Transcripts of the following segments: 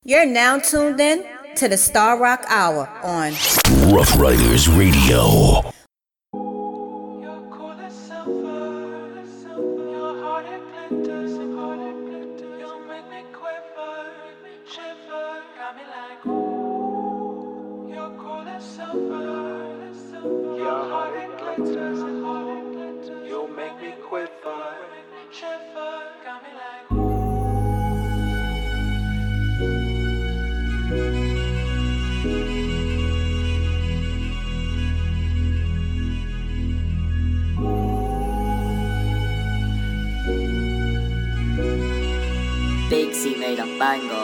You're now tuned in to the Star Rock Hour on Rough Riders Radio. Dixie made a bango.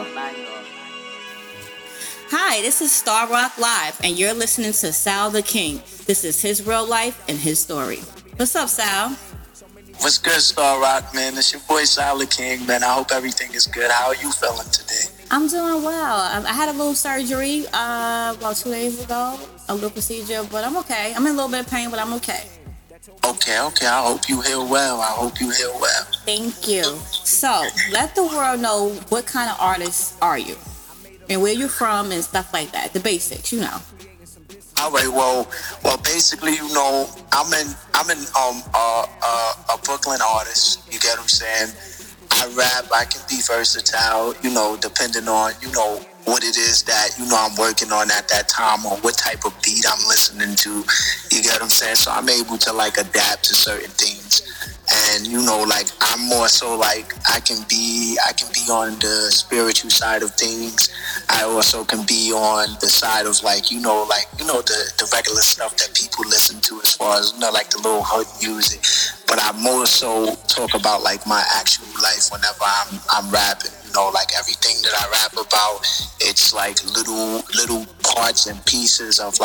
Hi, this is Star Rock Live, and you're listening to Sal the King. This is his real life and his story. What's up, Sal? What's good, Star Rock, man? It's your boy, Sal the King, man. I hope everything is good. How are you feeling today? I'm doing well. I had a little surgery about 2 days ago, a little procedure, but I'm okay. I'm in a little bit of pain, but I'm okay. Okay. I hope you heal well. Thank you. So, let the world know what kind of artist are you, and where you're from, and stuff like that. The basics, you know. All right. Well. Basically, you know, I'm a Brooklyn artist. You get what I'm saying? I rap. I can be versatile. You know, depending on what it is that I'm working on at that time, or what type of beat I'm listening to. You get what I'm saying? So I'm able to adapt to certain things. And I'm more so I can be on the spiritual side of things. I also can be on the side of the regular stuff that people listen to, as far as the little hood music. But I more so talk about my actual life whenever I'm rapping. Everything that I rap about, it's little parts and pieces of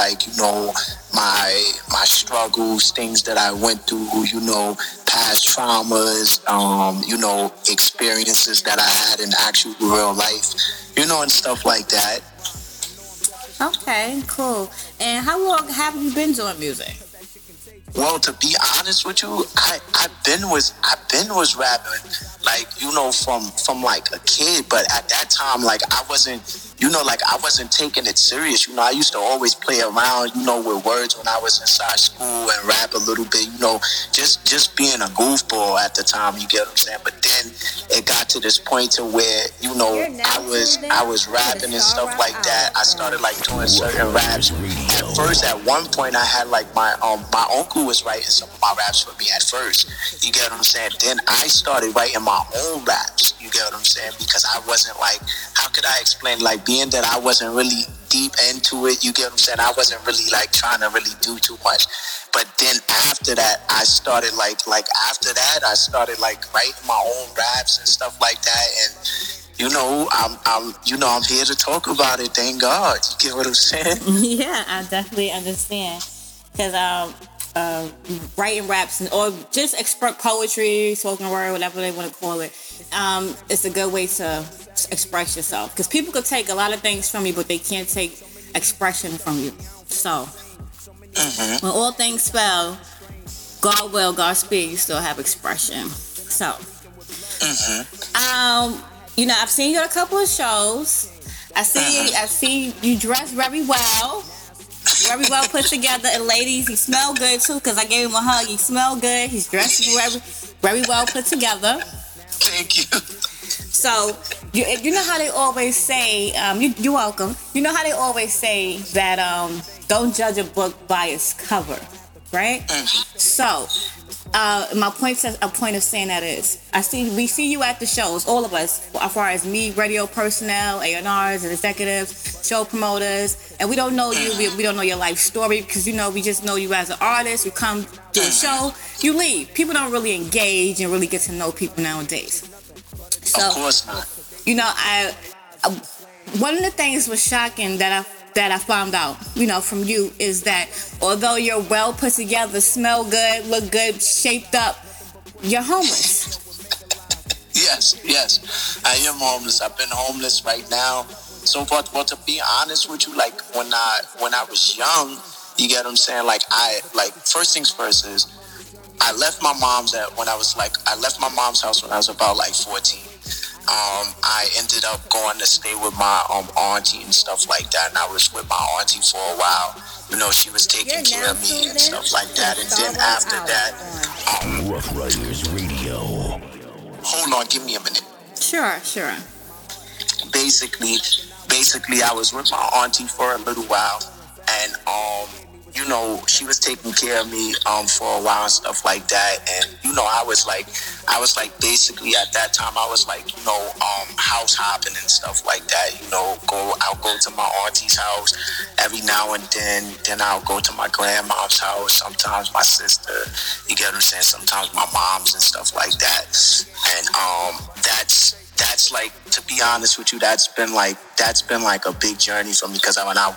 my struggles, things that I went through, past traumas, experiences that I had in actual real life, and stuff like that. Okay, cool. And how long have you been doing music? Well, to be honest with you, I've been was rapping, from a kid, but at that time, I wasn't taking it serious. I used to always play around, with words when I was inside school and rap a little bit, just being a goofball at the time, you get what I'm saying? But then it got to this point to where, I was rapping and stuff like that. I started doing certain raps. At first, at one point, I had my uncle was writing some of my raps for me at first. You get what I'm saying? Then I started writing my own raps. You get what I'm saying? Because I wasn't how could I explain? Being that I wasn't really deep into it, you get what I'm saying? I wasn't really trying to really do too much. But then after that, I started I started writing my own raps and stuff like that. And I'm here to talk about it. Thank God. You get what I'm saying? Yeah, I definitely understand. Because writing raps or just express poetry, spoken word, whatever they want to call it, it's a good way to express yourself. Because people could take a lot of things from you, but they can't take expression from you. So, when all things fail, God will, God speed, you still have expression. So, I've seen you at a couple of shows. I see you dress very well. Very well put together, and ladies, he smell good too, because I gave him a hug. He smell good. He's dressed very well put together. Thank you. So, you know how they always say, you're welcome. You know how they always say that don't judge a book by its cover, right? So, my point of saying that is, we see you at the shows, all of us, as far as me, radio personnel, A&Rs, and executives, show promoters, and we don't know you, we don't know your life story, because we just know you as an artist. You come to a show, you leave. People don't really engage and really get to know people nowadays. So, of course not. One of the things was shocking that I found out, from you, is that although you're well put together, smell good, look good, shaped up, you're homeless. Yes. I am homeless. I've been homeless right now. So, but to be honest with you, when I was young, you get what I'm saying? First things first is, I left my mom's house when I was about 14. I ended up going to stay with my auntie and stuff like that, and I was with my auntie for a while. You know, she was taking care of me and stuff like that. And then after that, Rough Riders Radio. hold on, give me a minute. Sure. Basically, I was with my auntie for a little while, and you know, she was taking care of me for a while and stuff like that. And you know, I was like basically at that time I was like, you know, house hopping and stuff like that. You know, I'll go to my auntie's house every now and then I'll go to my grandma's house, sometimes my sister, you get what I'm saying, sometimes my mom's and stuff like that. And that's like, to be honest with you, that's been like a big journey for me, because when I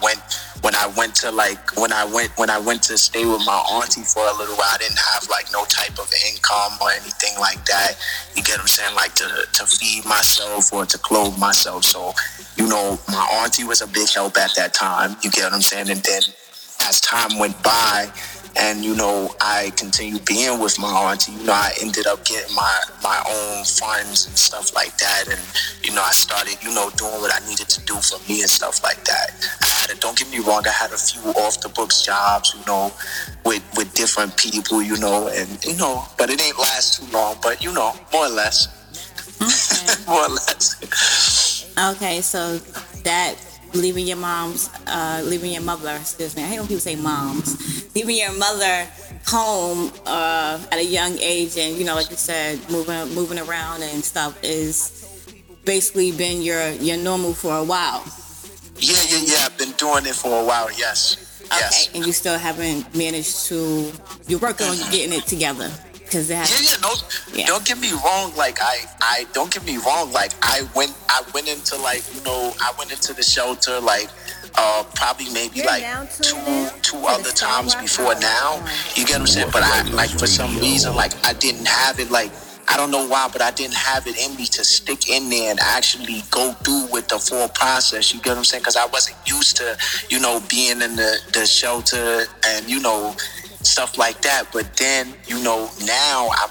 went to stay with my auntie for a little while, I didn't have like no type of income or anything like that. You get what I'm saying? Like to feed myself or to clothe myself. So, you know, my auntie was a big help at that time. You get what I'm saying? And then as time went by, and, you know, I continued being with my auntie, you know, I ended up getting my own funds and stuff like that. And, you know, I started, you know, doing what I needed to do for me and stuff like that. Don't get me wrong, I had a few off-the-books jobs, you know, with different people, you know, and, you know, but it ain't last too long, but, you know, more or less. Okay. More or less. Okay, so that leaving your mother, excuse me, I hate when people say moms, leaving your mother home at a young age, and, you know, like you said, moving around and stuff is basically been your normal for a while. Yeah, I've been doing it for a while, yes. Okay, yes. and you still haven't managed to, you're working on getting it together. Cause don't get me wrong. Like I don't get me wrong. Like I went into, like, you know, I went into the shelter like probably maybe like two other times before now. You get what I'm saying? But I, like, for some reason, like, I didn't have it, like, I don't know why, but I didn't have it in me to stick in there and actually go through with the full process. You get what I'm saying? Because I wasn't used to, you know, being in the shelter and, you know, stuff like that. But then, you know, now I'm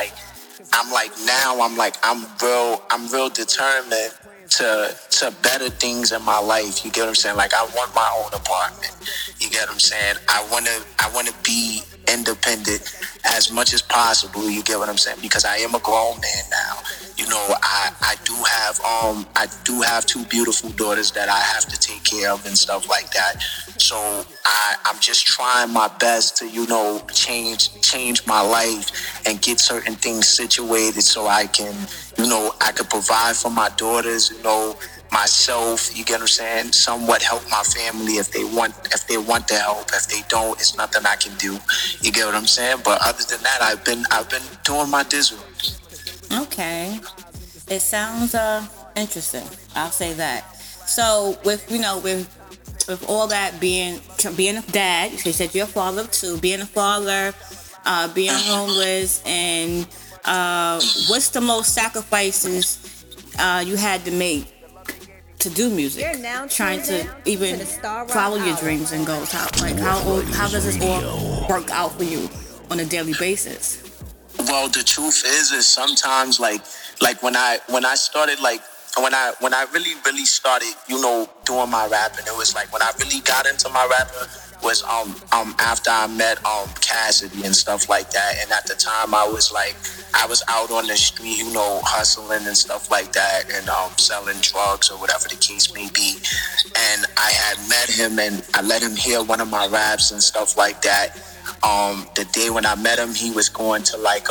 real determined to better things in my life. You get what I'm saying? Like, I want my own apartment. You get what I'm saying? I wanna be independent as much as possible. You get what I'm saying? Because I am a grown man now. You know, I do have two beautiful daughters that I have to take care of and stuff like that. So I'm just trying my best to, you know, change my life and get certain things situated so I can, you know, I could provide for my daughters, you know, myself, you get what I'm saying, somewhat help my family if they want the help. If they don't, it's nothing I can do. You get what I'm saying? But other than that, I've been doing my dizzle. Okay. It sounds interesting. I'll say that. So with all that, being a dad, you said you're a father too, being a father, being homeless, and what's the most sacrifices you had to make to do music, trying to even follow your dreams and goals? How does this all work out for you on a daily basis? Well, the truth is sometimes like when I started, like when I really started, you know, doing my rapping, it was like when I really got into my rapping was after I met Cassidy and stuff like that. And at the time I was out on the street, you know, hustling and stuff like that, and selling drugs or whatever the case may be. And I had met him and I let him hear one of my raps and stuff like that. The day when I met him, he was going to like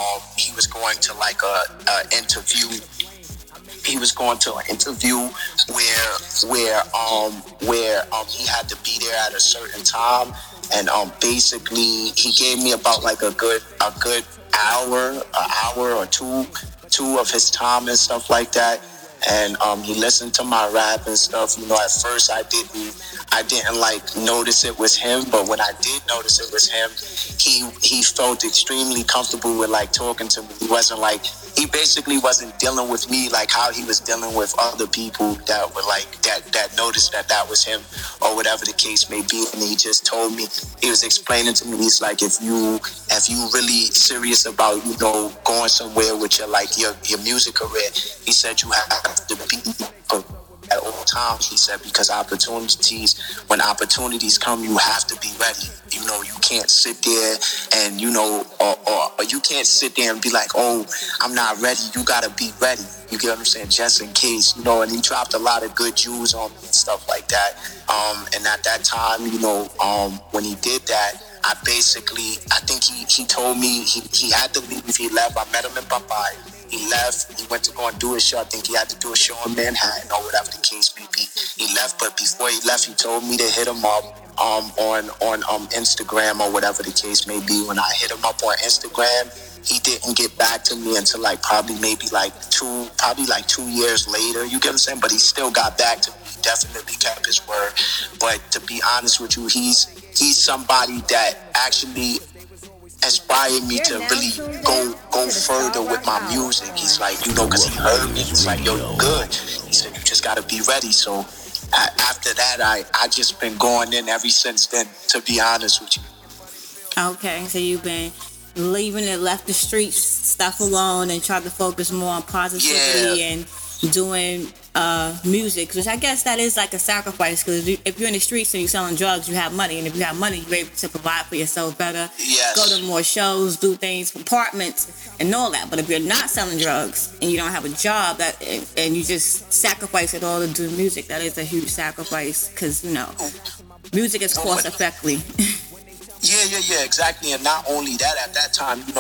a interview. He was going to an interview where he had to be there at a certain time, and basically he gave me about like a good hour or two of his time and stuff like that. And he listened to my rap and stuff. You know, at first I didn't like notice it was him, but when I did notice it was him, he felt extremely comfortable with like talking to me. He he basically wasn't dealing with me like how he was dealing with other people that were like that noticed that was him or whatever the case may be. And he just told me, he was explaining to me, he's like, if you really serious about, you know, going somewhere with your like your music career, he said you have to be at all times. He said, because when opportunities come, you have to be ready. You know, you can't sit there and, you know, or you can't sit there and be like, oh, I'm not ready. You gotta be ready. You get what I'm saying? Just in case, you know. And he dropped a lot of good Jews on me and stuff like that. And at that time, you know, when he did that, I think he told me he had to leave. He left. I met him in Bombay. He left. He went to go and do a show. I think he had to do a show in Manhattan or whatever the case may be. He left, but before he left, he told me to hit him up on Instagram or whatever the case may be. When I hit him up on Instagram, he didn't get back to me until like probably 2 years later. You get what I'm saying? But he still got back to me. He definitely kept his word. But to be honest with you, he's somebody that actually inspired me to really go further with my music. He's like, you know, because he heard me. He's like, yo, you good. He said, you just got to be ready. So after that, I just been going in ever since then, to be honest with you. Okay, so you've been leaving and left the street stuff alone and tried to focus more on positivity and doing music, which I guess that is like a sacrifice, because if you're in the streets and you're selling drugs, you have money, and if you have money, you're able to provide for yourself better, go to more shows, do things, apartments, and all that. But if you're not selling drugs and you don't have a job, and you just sacrifice it all to do music, that is a huge sacrifice, because, you know, music is cost effectively. Yeah, exactly. And not only that, at that time, you know,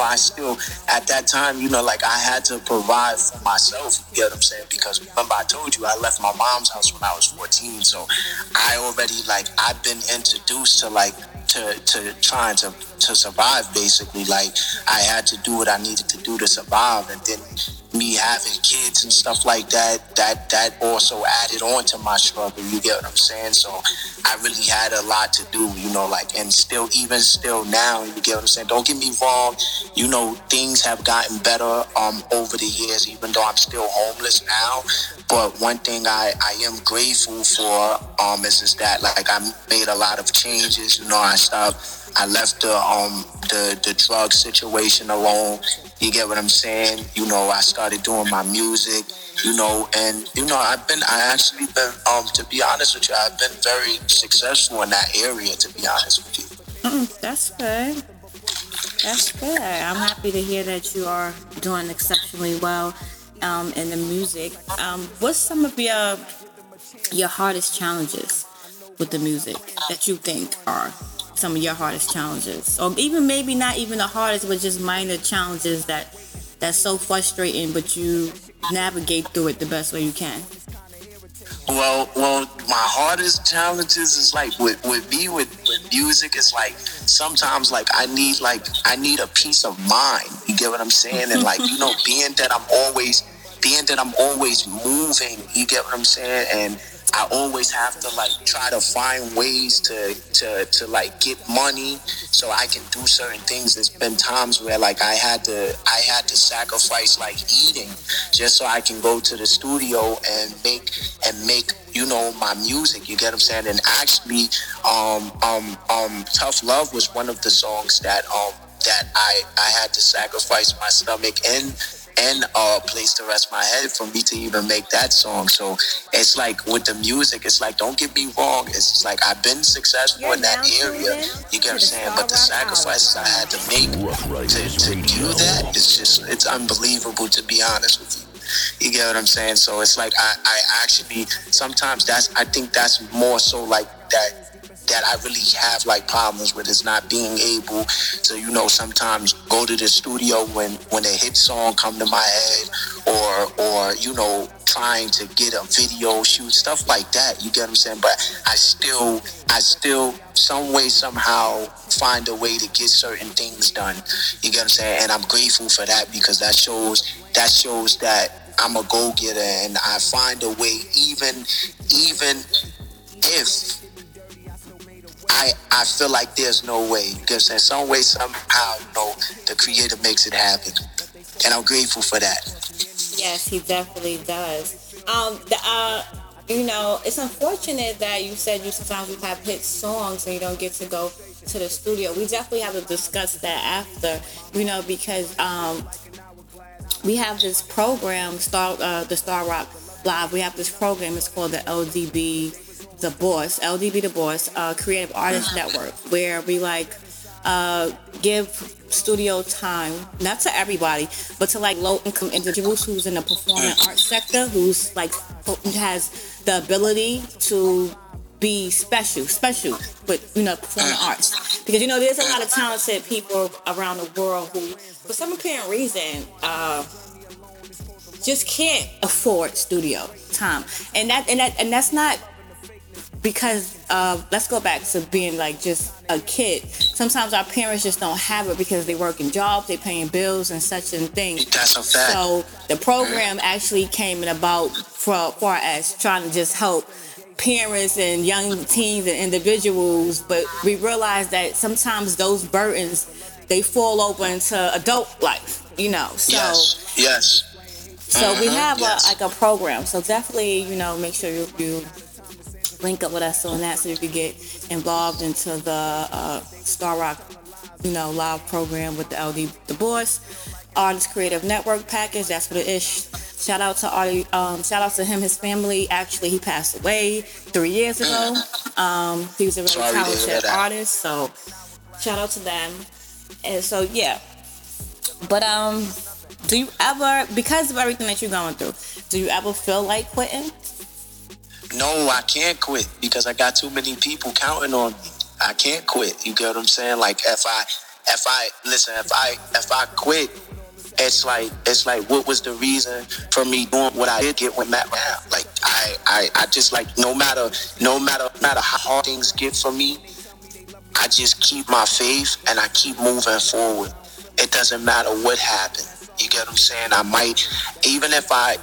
you know, like I had to provide for myself, you get what I'm saying? Because remember I told you I left my mom's house when I was 14. So I already, like, I've been introduced to like, to trying to survive, basically. Like, I had to do what I needed to do to survive. And then me having kids and stuff like that also added on to my struggle, you get what I'm saying? So I really had a lot to do, you know, like, and even still now, you get what I'm saying? Don't get me wrong, you know, things have gotten better over the years, even though I'm still homeless now. But one thing I am grateful for is that, like, I made a lot of changes, you know. I left the drug situation alone. You get what I'm saying? You know, I started doing my music, you know, and, you know, I actually been, to be honest with you, I've been very successful in that area, to be honest with you. That's good. That's good. I'm happy to hear that you are doing exceptionally well in the music. What's some of your hardest challenges with the music that you think are some of your hardest challenges, or even maybe not even the hardest, but just minor challenges that's so frustrating, but you navigate through it the best way you can? Well, my hardest challenges is like with music. It's like sometimes like I need a peace of mind. You get what I'm saying? And like, you know, being that I'm always moving. You get what I'm saying? And I always have to like try to find ways to like get money so I can do certain things. There's been times where like I had to sacrifice like eating just so I can go to the studio and make you know, my music. You get what I'm saying? And actually, Tough Love was one of the songs that I had to sacrifice my stomach and a place to rest my head for me to even make that song. So it's like with the music, it's like, don't get me wrong, it's like I've been successful in that area, you get what I'm saying, but the sacrifices I had to make to do that, it's unbelievable, to be honest with you. You get what I'm saying? So it's like I actually sometimes I think that's more so like that I really have like problems with, is not being able to, you know, sometimes go to the studio when a hit song come to my head, or you know, trying to get a video shoot, stuff like that. You get what I'm saying? But I still some way, somehow find a way to get certain things done. You get what I'm saying? And I'm grateful for that, because that shows that I'm a go-getter, and I find a way, even if I feel like there's no way. You get what I'm saying? Some way, somehow, you know, the creator makes it happen. and I'm grateful for that. Yes, he definitely does. It's unfortunate that you said you sometimes you have hit songs and you don't get to go to the studio. We definitely have to discuss that after, because we have this program, the Star Rock Live. We have this program. It's called the LDB The Boss, Creative Artist Network, where we give studio time, not to everybody, but to low income individuals who's in the performing arts sector, who's who has the ability to be special with performing arts, because there's a lot of talented people around the world who, for some apparent reason, just can't afford studio time, and that's not because let's go back to being just a kid. Sometimes our parents just don't have it because they work in jobs, they paying bills and such and things. That's a fact. So the program actually came in about for far as trying to just help parents and young teens and individuals, but we realize that sometimes those burdens, they fall over into adult life, so yes. So we have a program, so definitely make sure you link up with us on that so you can get involved into the Star Rock live program with the LD The Boss Artist Creative Network package. That's what it is. Shout out to him, his family. Actually, he passed away 3 years ago. He was a very talented artist, so shout out to them. And so but do you ever, because of everything that you're going through, do you ever feel like quitting? No, I can't quit because I got too many people counting on me. I can't quit. You get what I'm saying? If I quit, it's like what was the reason for me doing what I did get with Matt Rap? I just no matter how hard things get for me, I just keep my faith and I keep moving forward. It doesn't matter what happens. You get what I'm saying? I might, even if I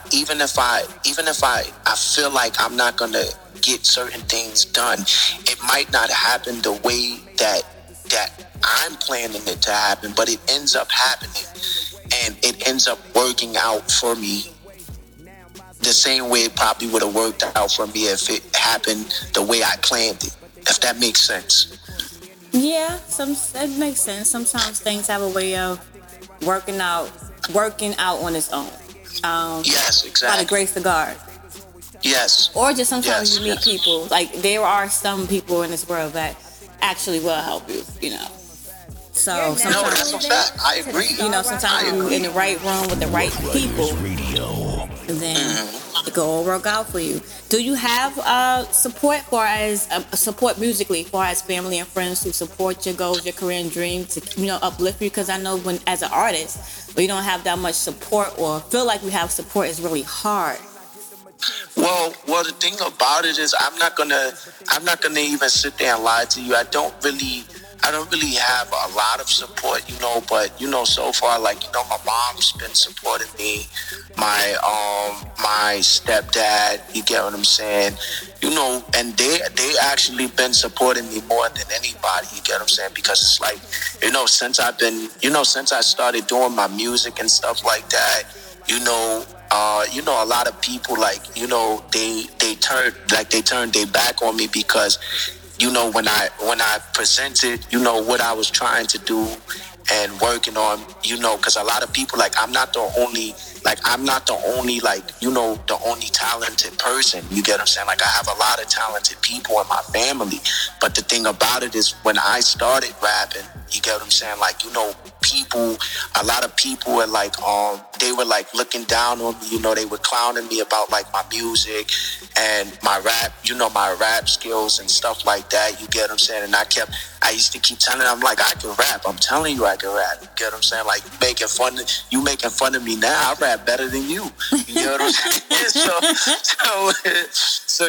feel like I'm not gonna get certain things done, it might not happen the way that I'm planning it to happen, but it ends up happening, and it ends up working out for me the same way it probably would have worked out for me if it happened the way I planned it. If that makes sense. Yeah, it makes sense. Sometimes things have a way of working out on its own. Yes, exactly. By the grace of God. Yes. Or just sometimes you meet people. There are some people in this world that actually will help you, So sometimes, no, that's a fact. I agree. Sometimes you're in the right room with the right people, and then it go all work out for you. Do you have support support musically, for as family and friends who support your goals, your career and dreams, to uplift you? Because I know when as an artist, we don't have that much support, or feel like we have support, is really hard. Well, the thing about it is, I'm not gonna even sit there and lie to you. I don't really have a lot of support, but so far, my mom's been supporting me, my stepdad, you get what I'm saying, and they actually been supporting me more than anybody, you get what I'm saying, because it's since I started doing my music and stuff like that, a lot of people they turned their back on me because when I presented what I was trying to do and working on, because a lot of people, I'm not the only the only talented person, you get what I'm saying? I have a lot of talented people in my family, but the thing about it is, when I started rapping, you get what I'm saying, a lot of people were they were looking down on me, they were clowning me about my music and my rap skills and stuff like that, you get what I'm saying? And I used to keep telling them, I can rap. I'm telling you I can rap. You get what I'm saying? You making fun of me now. I rap better than you. You know what I'm saying? So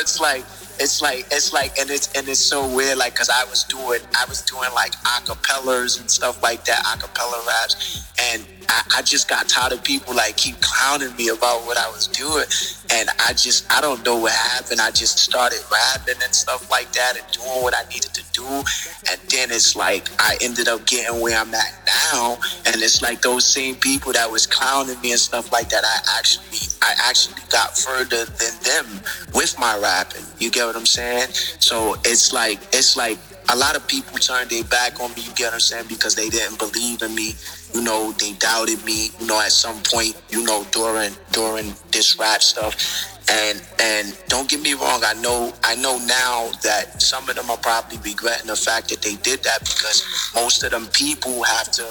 it's so weird, because I was doing acapellas and stuff like that, acapella raps, and I just got tired of people like keep clowning me about what I was doing, and I don't know what happened. I just started rapping and stuff like that and doing what I needed to do, and then it's like I ended up getting where I'm at now, and it's like those same people that was clowning me and stuff like that. I actually got further than them with my rapping. You get what I'm saying? So it's like a lot of people turned their back on me, you get what I'm saying, because they didn't believe in me. You know, they doubted me, you know, at some point, you know, during this rap stuff. And don't get me wrong, I know now that some of them are probably regretting the fact that they did that, because most of them people have to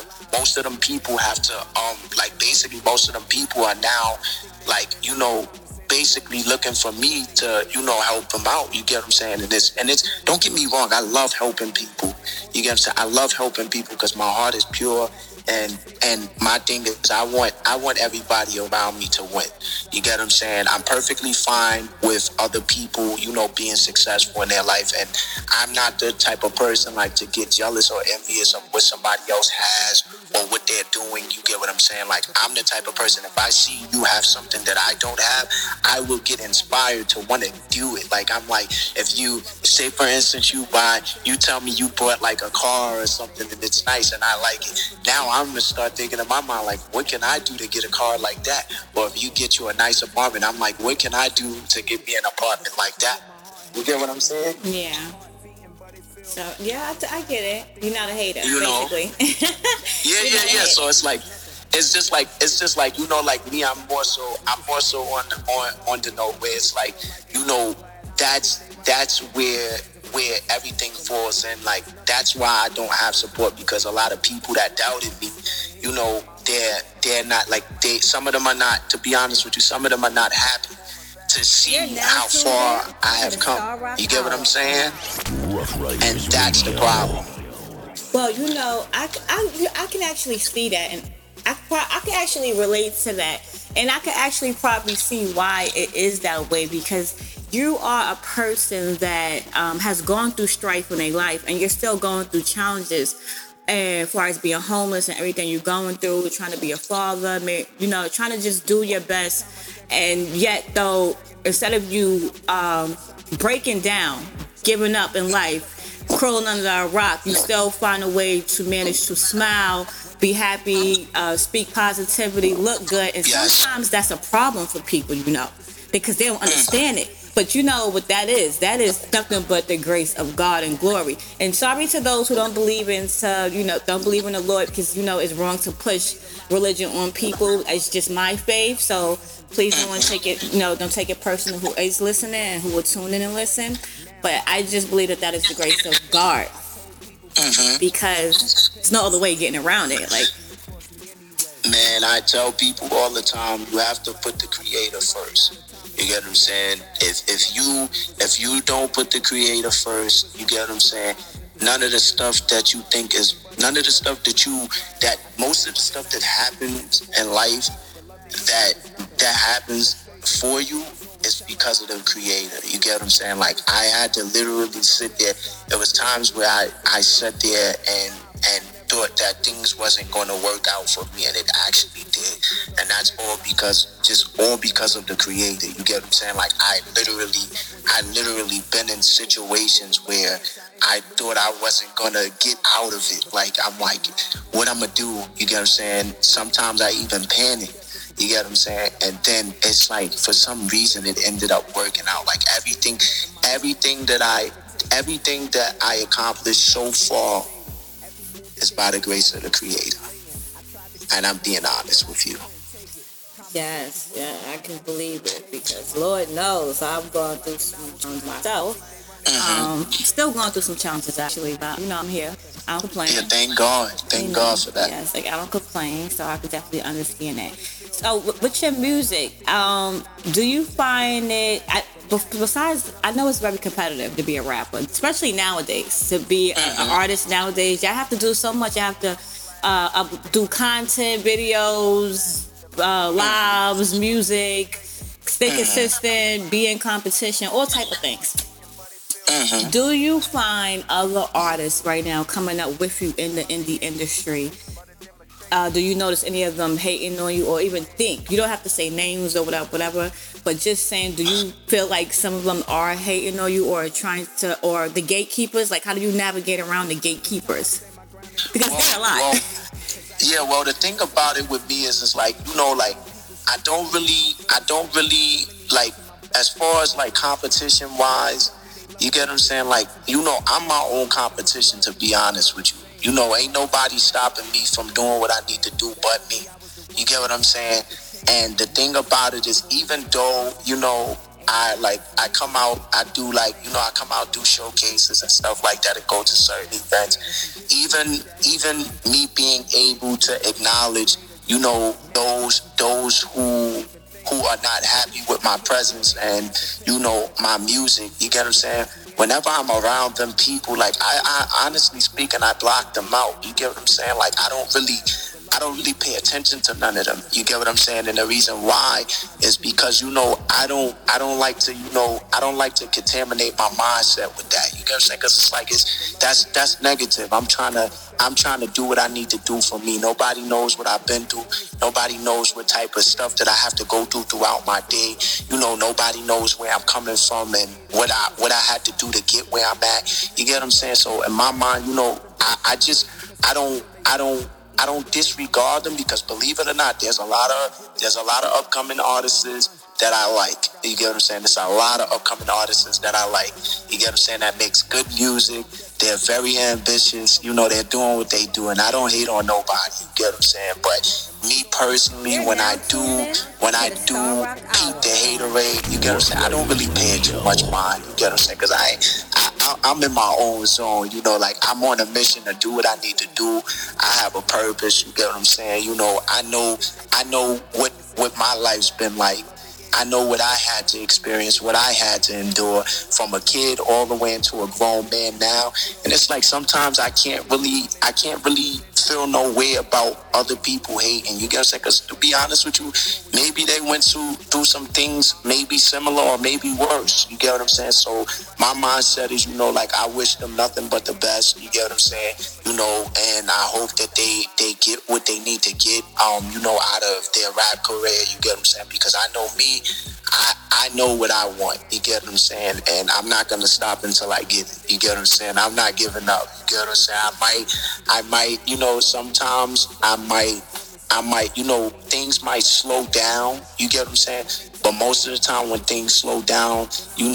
like basically most of them people are now like, you know, basically looking for me to, you know, help them out. You get what I'm saying? And it's don't get me wrong, I love helping people. You get what I'm saying? I love helping people because my heart is pure. And my thing is I want everybody around me to win. You get what I'm saying? I'm perfectly fine with other people, you know, being successful in their life, and I'm not the type of person like to get jealous or envious of what somebody else has or what they're doing. You get what I'm saying? Like, I'm the type of person, if I see you have something that I don't have, I will get inspired to want to do it. Like, I'm like, if you say for instance you tell me you bought like a car or something and it's nice and I like it, now I'm gonna start thinking in my mind like, what can I do to get a car like that? Or if you get you a nice apartment, I'm like, what can I do to get me an apartment like that? You get what I'm saying? Yeah. So yeah, I get it. You're not a hater, you know? basically. yeah. So it's just like you know, like me, I'm more so on the note where it's like, you know, that's where everything falls in. Like, that's why I don't have support, because a lot of people that doubted me, you know, they're not like, some of them are not, to be honest with you, some of them are not happy to see how far I have come. You get what I'm saying? And that's the problem. Well, you know, I can actually see that, and I can actually relate to that, and I can actually probably see why it is that way, because you are a person that has gone through strife in their life, and you're still going through challenges as far as being homeless and everything you're going through, trying to be a father, you know, trying to just do your best. And yet, though, instead of you breaking down, giving up in life, crawling under a rock, you still find a way to manage to smile, be happy, speak positivity, look good. And sometimes that's a problem for people, you know, because they don't understand it. But you know what that is? That is nothing but the grace of God and glory. And sorry to those who don't believe in the Lord, because, you know, it's wrong to push religion on people. It's just my faith. So please don't take it, you know, don't take it personal who is listening and who will tune in and listen. But I just believe that is the grace of God. Because there's no other way of getting around it. Like, man, I tell people all the time, you have to put the Creator first. You get what I'm saying? If you don't put the Creator first, you get what I'm saying? Most of the stuff that happens in life that happens for you is because of the Creator. You get what I'm saying? Like, I had to literally sit there. There was times where I sat there and thought that things wasn't going to work out for me, and it actually did. And that's all because of the Creator. You get what I'm saying? Like, I literally been in situations where I thought I wasn't gonna get out of it. Like, I'm like, what I'm gonna do? You get what I'm saying? Sometimes I even panic. You get what I'm saying? And then it's like, for some reason, it ended up working out. Like, everything that I accomplished so far is by the grace of the Creator. And I'm being honest with you. Yes, yeah, I can believe it, because Lord knows I've gone through some challenges myself. Still going through some challenges, actually, but, you know, I'm here. I don't complain. Yeah, thank God. Thank God for that. Yes, like, I don't complain, so I could definitely understand that. So, with your music, do you find it, besides, I know it's very competitive to be a rapper, especially nowadays, to be an artist nowadays. You have to do so much. You have to do content, videos, lives, music, stay consistent, be in competition, all type of things. Do you find other artists right now coming up with you in the indie industry do you notice any of them hating on you, or even think? You don't have to say names or whatever, but just saying, do you feel like some of them are hating on you or trying to, or the gatekeepers? Like, how do you navigate around the gatekeepers? Because they're a lot. Well, the thing about it with me is, it's like, like, I don't really, like, as far as, like, competition-wise, you get what I'm saying? Like, I'm my own competition, to be honest with you. Ain't nobody stopping me from doing what I need to do but me. You get what I'm saying? And the thing about it is, even though, I come out, I do, like, I come out, do showcases and stuff like that, and go to certain events. Even me being able to acknowledge, those who are not happy with my presence and, my music, you get what I'm saying? Whenever I'm around them people, like, I honestly speaking, I block them out. You get what I'm saying? Like, I don't really pay attention to none of them. You get what I'm saying? And the reason why is because, I don't like to contaminate my mindset with that. You get what I'm saying? Because it's like, that's negative. I'm trying to do what I need to do for me. Nobody knows what I've been through. Nobody knows what type of stuff that I have to go through throughout my day. Nobody knows where I'm coming from and what I had to do to get where I'm at. You get what I'm saying? So in my mind, I don't disregard them, because believe it or not, there's a lot of upcoming artists that I like. You get what I'm saying? There's a lot of upcoming artists that I like. You get what I'm saying? That makes good music. They're very ambitious. They're doing what they do, and I don't hate on nobody. You get what I'm saying? But me personally, when I do peep the haterade, you get what I'm saying? I don't really pay too much mind. You get what I'm saying? Because I'm in my own zone. Like, I'm on a mission to do what I need to do. I have a purpose. You get what I'm saying? I know what my life's been like. I know what I had to experience, what I had to endure from a kid all the way into a grown man now. And it's like, sometimes I can't really feel no way about other people hating. You get what I'm saying? Because to be honest with you, maybe they went through some things maybe similar or maybe worse. You get what I'm saying? So my mindset is, like, I wish them nothing but the best. You get what I'm saying? And I hope that they get what they need to get, out of their rap career. You get what I'm saying? Because I know me, I know what I want. You get what I'm saying? And I'm not going to stop until I get it. You get what I'm saying? I'm not giving up. You get what I'm saying? I might, sometimes I might, things might slow down. You get what I'm saying? But most of the time when things slow down,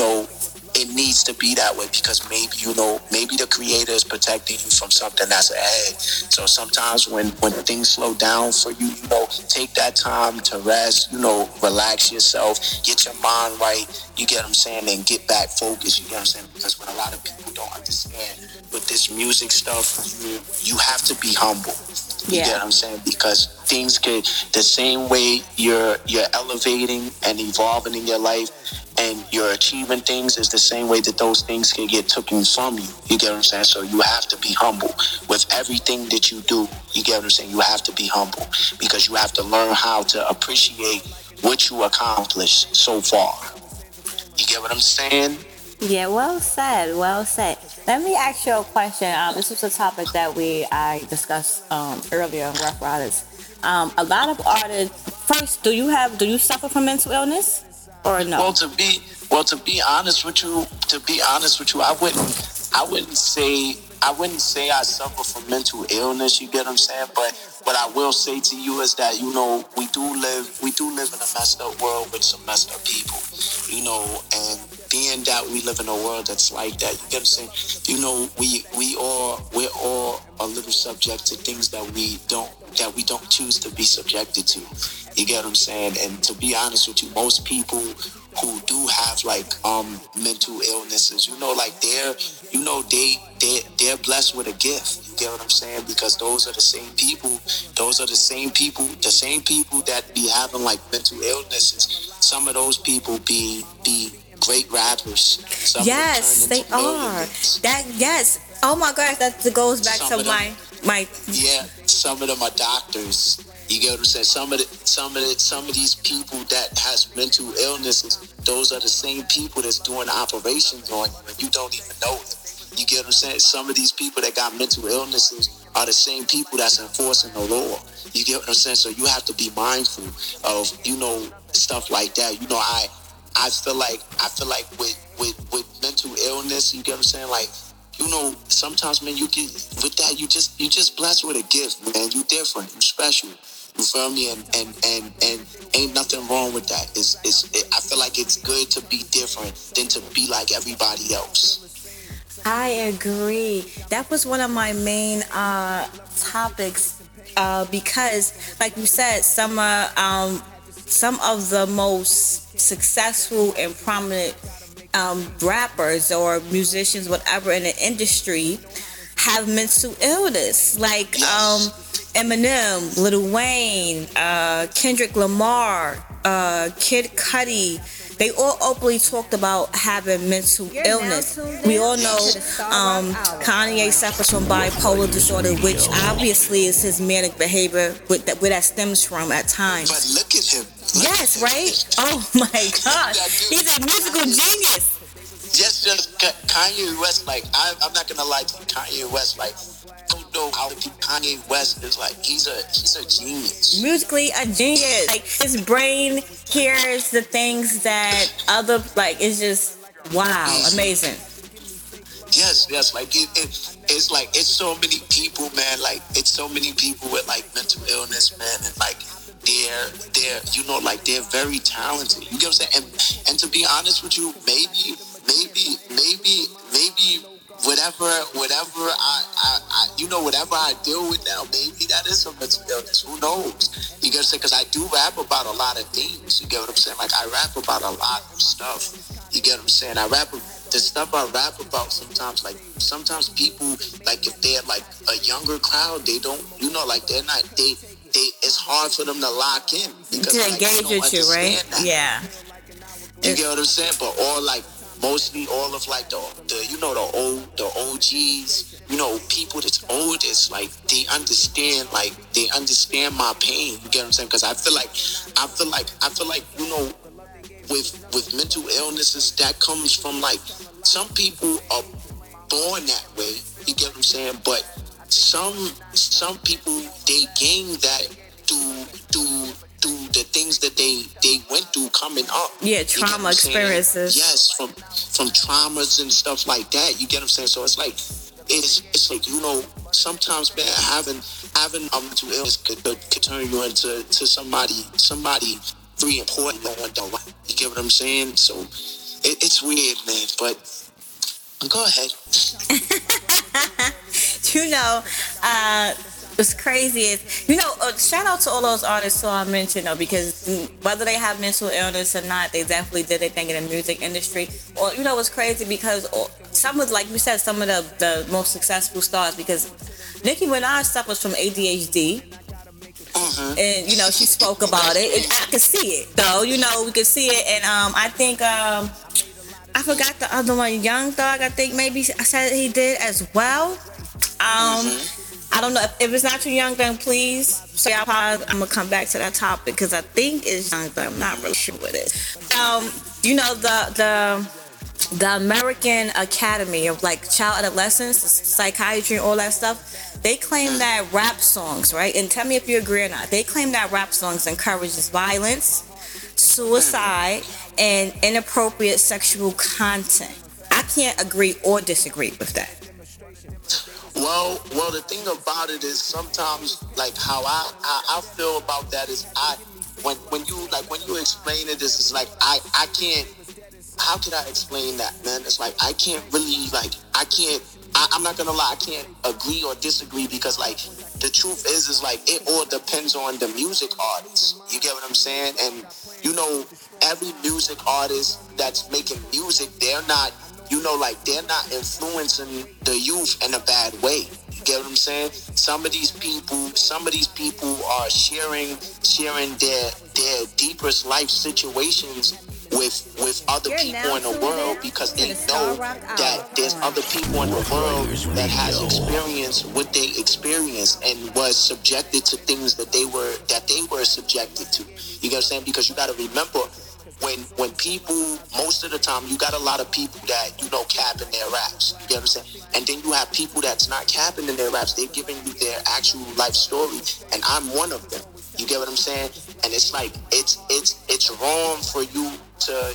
it needs to be that way, because maybe the creator is protecting you from something that's ahead. So sometimes when things slow down for you, take that time to rest, relax yourself, get your mind right, you get what I'm saying, and get back focused, you get what I'm saying? Because what a lot of people don't understand with this music stuff, you have to be humble. You get what I'm saying? Because things could, the same way you're elevating and evolving in your life and you're achieving things, is the same way that those things can get taken from you. You get what I'm saying? So you have to be humble with everything that you do. You get what I'm saying? You have to be humble, because you have to learn how to appreciate what you accomplished so far. You get what I'm saying? Yeah, well said. Let me ask you a question. This was a topic that I discussed earlier on Rough Riders. A lot of artists. First, do you suffer from mental illness or no? Well, to be honest with you, I wouldn't say I suffer from mental illness. You get what I'm saying? But what I will say to you is that we do live in a messed up world with some messed up people. And being that we live in a world that's like that, you get what I'm saying? We're all a little subject to things that we don't choose to be subjected to. You get what I'm saying? And to be honest with you, most people who do have like mental illnesses, they're blessed with a gift. You get what I'm saying? Because those are the same people that be having like mental illnesses. Some of those people be great rappers. Yes, they are. Yes. Oh my gosh, that goes back to my. Yeah, some of them are doctors. You get what I'm saying? Some of these people that has mental illnesses, those are the same people that's doing operations on you and you don't even know it. You get what I'm saying? Some of these people that got mental illnesses are the same people that's enforcing the law. You get what I'm saying? So you have to be mindful of, stuff like that. I feel like with mental illness, you get what I'm saying? Like, sometimes, man, you get with that, you just blessed with a gift, man. You different, you special. You feel me? And ain't nothing wrong with that. I feel like it's good to be different than to be like everybody else. I agree. That was one of my main topics because, like you said, some of the most successful and prominent rappers or musicians, whatever, in the industry have mental illness. Like Eminem, Lil Wayne, Kendrick Lamar, Kid Cudi. They all openly talked about having mental illness. We all know Kanye suffers from bipolar disorder, which obviously is his manic behavior, where that stems from at times. But look at him. Yes, right? Oh my God. He's a musical genius. Just Kanye West, like, I'm not gonna lie to you, Kanye West, like, I don't know how Kanye West is, like, he's a genius. Musically a genius. Like, his brain hears the things that other, like, it's just, wow, amazing. Yes, like, it's like, it's so many people, man, like, it's so many people with, like, mental illness, man, and, like, they're like, they're very talented. You get what I'm saying? And to be honest with you, maybe whatever I deal with now, maybe that is a mental illness. Who knows? You get what I'm saying? Because I do rap about a lot of things. You get what I'm saying? Like, I rap about a lot of stuff. You get what I'm saying? The stuff I rap about sometimes people, like, if they're like a younger crowd, they don't, like, they're not, it's hard for them to lock in. Because, to engage with you, right? That. Yeah. You get what I'm saying? But mostly all of, like, the OGs, people that's oldest, like, they understand my pain. You get what I'm saying? Because I feel like with mental illnesses, that comes from, like, some people are born that way. You get what I'm saying? But some people, they gain that through the things that they went through coming up. Yeah, trauma experiences. Yes, from traumas and stuff like that. You get what I'm saying? So it's like sometimes, man, having a mental illness could turn you into somebody very important. You get what I'm saying? So it's weird, man. But go ahead. What's crazy is, shout out to all those artists who I mentioned, because whether they have mental illness or not, they definitely did their thing in the music industry. Or, what's crazy, because some of, like you said, some of the most successful stars, because Nicki Minaj suffers from ADHD. Mm-hmm. And, she spoke about it. I could see it, though. We could see it. And I think, I forgot the other one, Young Thug, I think maybe I said he did as well. I don't know if it's not too young, then please say I'm gonna come back to that topic, because I think it's Young Thug. I'm not really sure what it is. The American Academy of, like, Child Adolescence, Psychiatry, and all that stuff, they claim that rap songs, right? And tell me if you agree or not. They claim that rap songs encourages violence, suicide, and inappropriate sexual content. I can't agree or disagree with that. Well, the thing about it is, sometimes, like, how I feel about that is, when you explain it, it's like, I can't, how can I explain that, man? It's like, I can't really, like, I'm not gonna lie, I can't agree or disagree, because, like, the truth is like, it all depends on the music artist. You get what I'm saying? And, every music artist that's making music, they're not influencing the youth in a bad way. You get what I'm saying? Some of these people are sharing their deepest life situations with other people in the world, because they know that there's other people in the world that has experienced what they experienced and was subjected to things that they were subjected to. You get what I'm saying? Because you got to remember, when people, most of the time, you got a lot of people that, cap in their raps. You get what I'm saying? And then you have people that's not capping in their raps. They're giving you their actual life story. And I'm one of them. You get what I'm saying? And it's like, it's wrong for you to,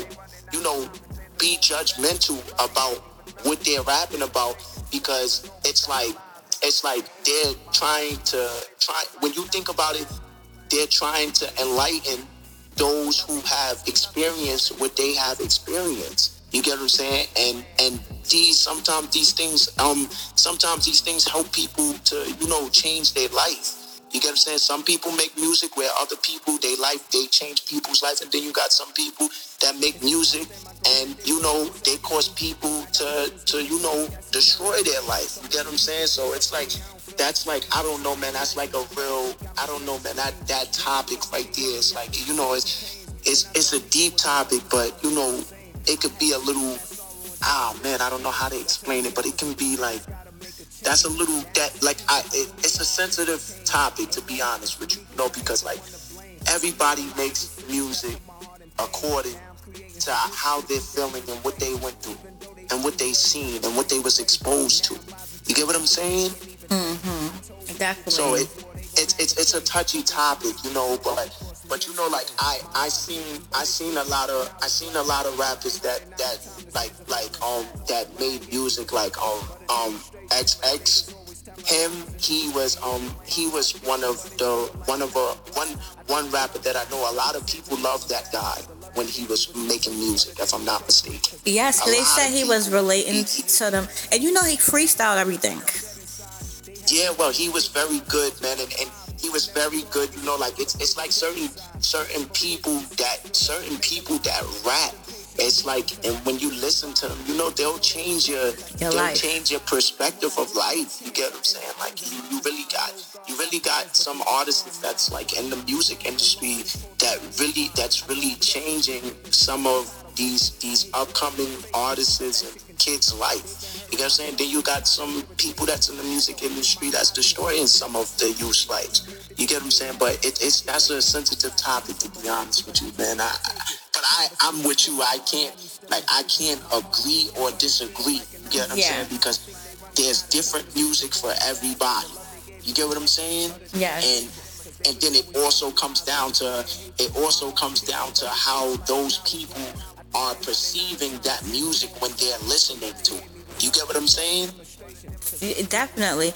be judgmental about what they're rapping about, because it's like they're when you think about it, they're trying to enlighten those who have experienced what they have experienced. You get what I'm saying? And sometimes these things help people to, change their life. You get what I'm saying? Some people make music where other people, they change people's life. And then you got some people that make music and, they cause people to destroy their life. You get what I'm saying? So it's like, that's like, I don't know, man. That's like a real, I don't know, man. That topic right there is like, it's a deep topic, but, it could be a little, I don't know how to explain it, but it can be like, that's a little, it's a sensitive topic, to be honest with you, because like everybody makes music according to how they're feeling and what they went through and what they seen and what they was exposed to. You get what I'm saying? Mm-hmm. Definitely. So it's a touchy topic, but like I seen a lot of rappers that made music like XX. He was one rapper that I know a lot of people love that guy when he was making music, if I'm not mistaken. Yes, they said he was relating to them, and he freestyled everything. Yeah, well, he was very good, man, and he was very good. It's like certain people that rap. It's like, and when you listen to them, they'll change your perspective of life. You get what I'm saying? Like you really got some artists that's like in the music industry that's really changing some of these upcoming artists and kids' life. You get what I'm saying? Then you got some people that's in the music industry that's destroying some of the youth's lives. You get what I'm saying? But that's a sensitive topic, to be honest with you, man. I'm with you. I can't agree or disagree. You get what I'm saying? Because there's different music for everybody. You get what I'm saying? Yes. And then it also comes down to how those people are perceiving that music when they're listening to it. You get what I'm saying? Definitely.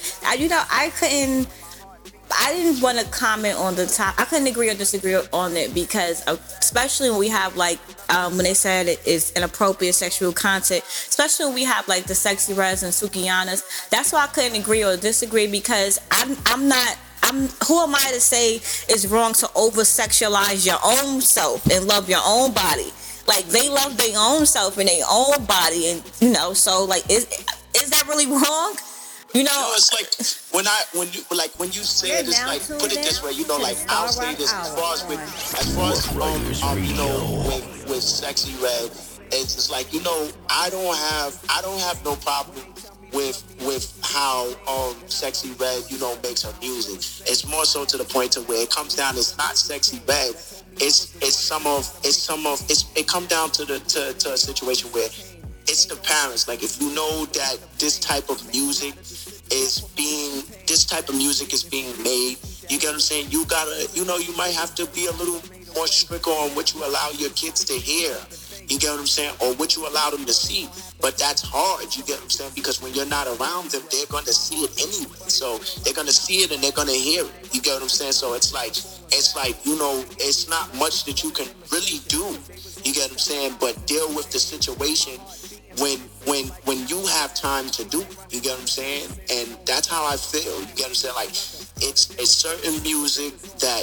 I didn't want to comment on the top. I couldn't agree or disagree on it because, especially when we have when they said it is inappropriate sexual content, especially when we have the Sexy Reds and Sukianas. That's why I couldn't agree or disagree, because who am I to say it's wrong to over sexualize your own self and love your own body? Like, they love their own self and their own body, and so is that really wrong? It's like when you say it, it's like, put it this way, I'll say this as far as with Sexy Red, it's just like, I don't have no problem with how Sexy Red makes her music. It's more so to the point to where it comes down, it's not Sexy Red, it come down to a situation where it's the parents. Like, if you know that this type of music is being made, you get what I'm saying? You gotta, you might have to be a little more stricter on what you allow your kids to hear. You get what I'm saying? Or what you allow them to see. But that's hard, you get what I'm saying? Because when you're not around them, they're going to see it anyway. So they're going to see it and they're going to hear it. You get what I'm saying? So it's like, it's not much that you can really do. You get what I'm saying? But deal with the situation when you have time to do it. You get what I'm saying? And that's how I feel. You get what I'm saying? Like, it's certain music that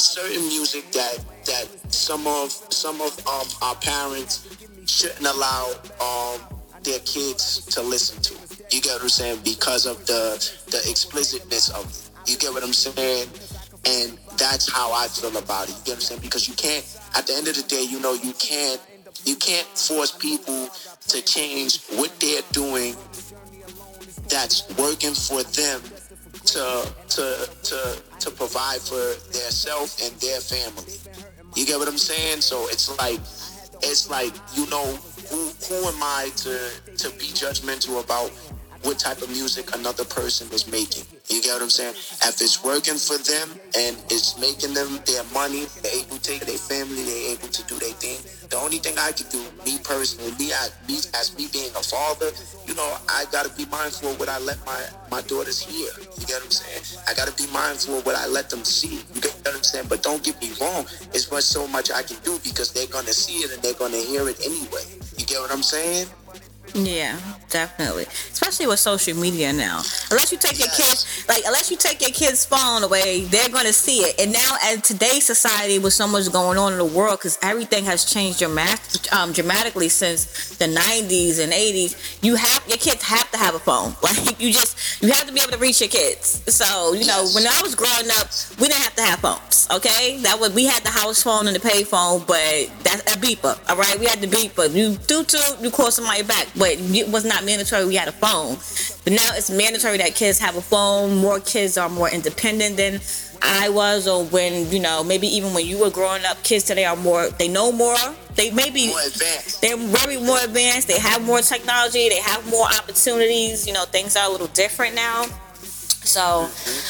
some of our parents shouldn't allow their kids to listen to. You get what I'm saying? Because of the explicitness of it. You get what I'm saying? And that's how I feel about it. You get what I'm saying? Because you can't, at the end of the day, you can't force people to change what they're doing that's working for them to provide for their self and their family. You get what I'm saying? So it's like, you know, who am I to be judgmental about what type of music another person is making? You get what I'm saying? If it's working for them and it's making them their money, they're able to take their family, they're able to do their thing. The only thing I can do, me personally, as me being a father, you know, I gotta be mindful of what I let my daughters hear. You get what I'm saying? I gotta be mindful of what I let them see. You get what I'm saying? But don't get me wrong, it's so much I can do because they're gonna see it and they're gonna hear it anyway. You get what I'm saying? Yeah, definitely. Especially with social media now. Unless you take your kid's phone away, they're going to see it. And now, in today's society, with so much going on in the world, because everything has changed dramatically since the 90s and 80s, your kids have to have a phone. Like, you have to be able to reach your kids. So, you know, when I was growing up, we didn't have to have phones, okay? We had the house phone and the pay phone, but that's a beeper, all right? We had the beeper. You call somebody back. But it was not mandatory we had a phone. But now it's mandatory that kids have a phone. More kids are more independent than I was, or when, you know, maybe even when you were growing up, kids today they know more. They may be more advanced. They're very more advanced. They have more technology. They have more opportunities. You know, things are a little different now. So,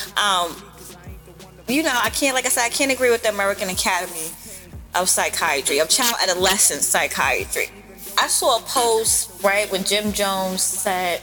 you know, I can't agree with the American Academy of Psychiatry, of Child Adolescent Psychiatry. I saw a post, right, when Jim Jones said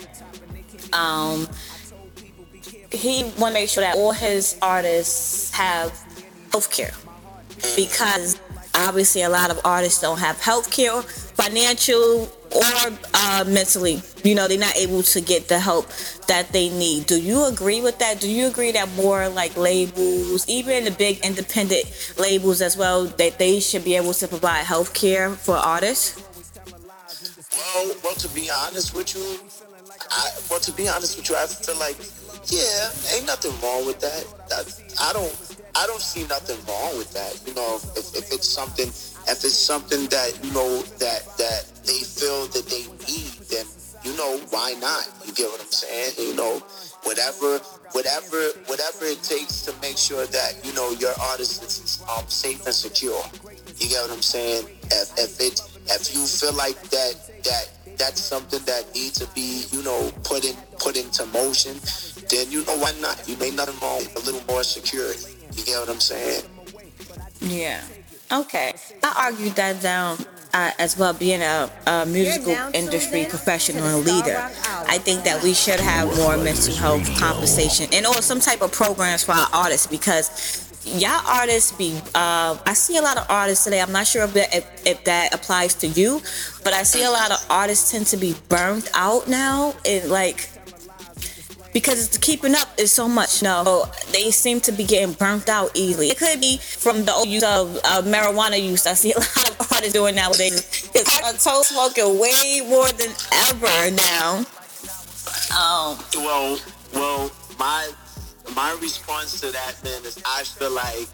he want to make sure that all his artists have healthcare, because obviously a lot of artists don't have healthcare, financial or mentally. You know, they're not able to get the help that they need. Do you agree with that? Do you agree that more like labels, even the big independent labels as well, that they should be able to provide healthcare for artists? Well, to be honest with you, I feel like, yeah, ain't nothing wrong with that. I don't see nothing wrong with that. You know, if it's something that, you know, that they feel that they need, then, you know, why not? You get what I'm saying? You know, whatever it takes to make sure that, you know, your artist is safe and secure. You get what I'm saying? If you feel like that's something that needs to be, you know, put into motion, then, you know, why not? You ain't nothing wrong with a little more security. You get what I'm saying? Yeah. Okay. I argued that down as well, being a musical industry professional and leader. I think that we should have more mental health conversation and or some type of programs for our artists, because y'all artists I see a lot of artists today. I'm not sure if that applies to you, but I see a lot of artists tend to be burnt out now, and like, because it's keeping up is so much. No, they seem to be getting burnt out easily. It could be from the old use of marijuana use. I see a lot of artists doing nowadays. It's toe smoking way more than ever now. Well, my response to that, man, is I feel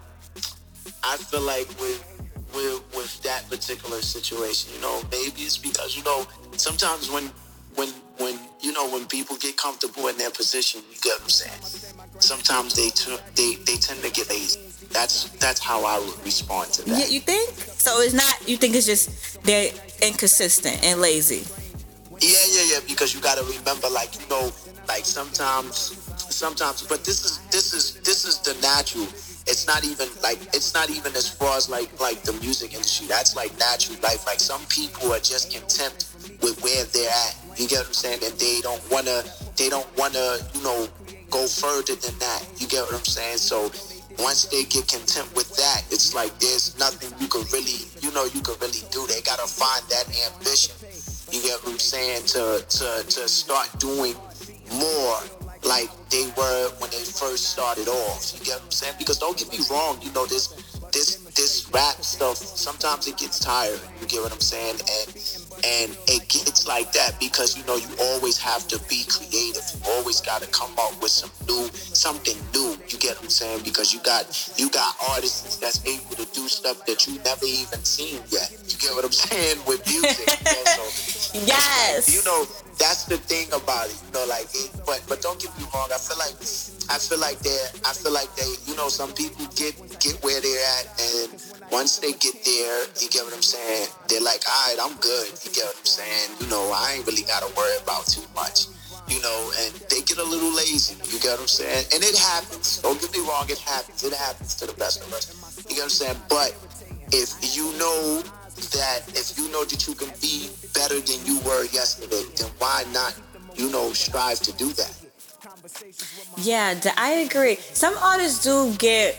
like with that particular situation, you know, maybe it's because, you know, sometimes when you know, when people get comfortable in their position, you get what I'm saying, sometimes they tend to get lazy. That's how I would respond to that. Yeah, you think? So it's not, you think it's just they're inconsistent and lazy? Yeah, because you got to remember, like, you know, like sometimes, but this is the natural. It's not even as far as like the music industry. That's like natural life. Like, some people are just content with where they're at. You get what I'm saying? And they don't wanna, you know, go further than that. You get what I'm saying? So once they get content with that, it's like there's nothing you can really do. They gotta find that ambition. You get what I'm saying? To start doing more like they were when they first started off. You get what I'm saying? Because don't get me wrong, you know, this rap stuff, sometimes it gets tired. You get what I'm saying? And it gets like that because, you know, you always have to be creative. You always got to come up with something new. You get what I'm saying? Because you got artists that's able to do stuff that you never even seen yet. You get what I'm saying? With music. You know? So, yes. You know, that's the thing about it. You know, like, but don't get me wrong. I feel like they, you know, some people get where they're at, once they get there, you get what I'm saying? They're like, all right, I'm good. You get what I'm saying? You know, I ain't really got to worry about too much. You know, and they get a little lazy. You get what I'm saying? And it happens. Don't get me wrong, it happens. It happens to the best of us. You get what I'm saying? But if you know that you can be better than you were yesterday, then why not, you know, strive to do that? Yeah, I agree. Some artists do get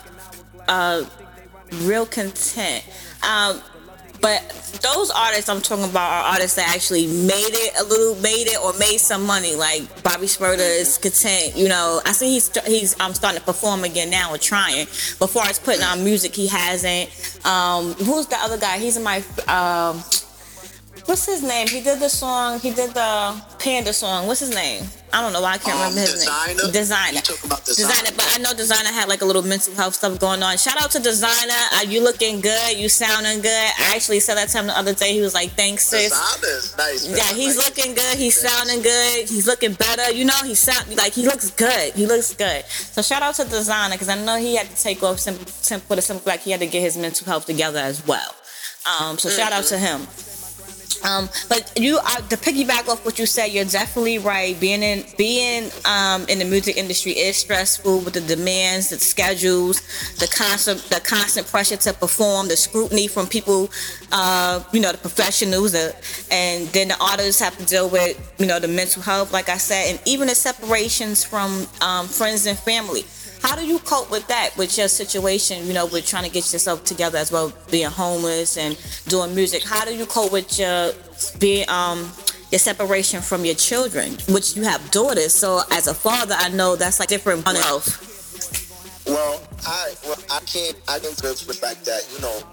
real content. But those artists I'm talking about are artists that actually made it or made some money. Like Bobby Shmurda is content. You know, I see he's starting to perform again now or trying. Before it's putting out music, he hasn't. Who's the other guy? He's in my what's his name? He did the song. He did the Panda song. What's his name? I don't know why I can't remember his name. Designer. You talking about Designer? But I know Designer had like a little mental health stuff going on. Shout out to Designer. You looking good. You sounding good. I actually said that to him the other day. He was like, "Thanks, sis." Designer's nice. Man. Yeah, he's looking good. He's sounding good. He's looking better. You know, he looks good. He looks good. So shout out to Designer because I know he had to take off for the simple fact he had to get his mental health together as well. So shout out to him. But to piggyback off what you said, you're definitely right. Being in the music industry is stressful with the demands, the schedules, the constant pressure to perform, the scrutiny from people, the professionals, and then the artists have to deal with, the mental health, like I said, and even the separations from friends and family. How do you cope with that, with your situation, with trying to get yourself together as well, being homeless and doing music? How do you cope with your separation from your children, which you have daughters? So as a father, I know that's like different health. Well, I can respect that,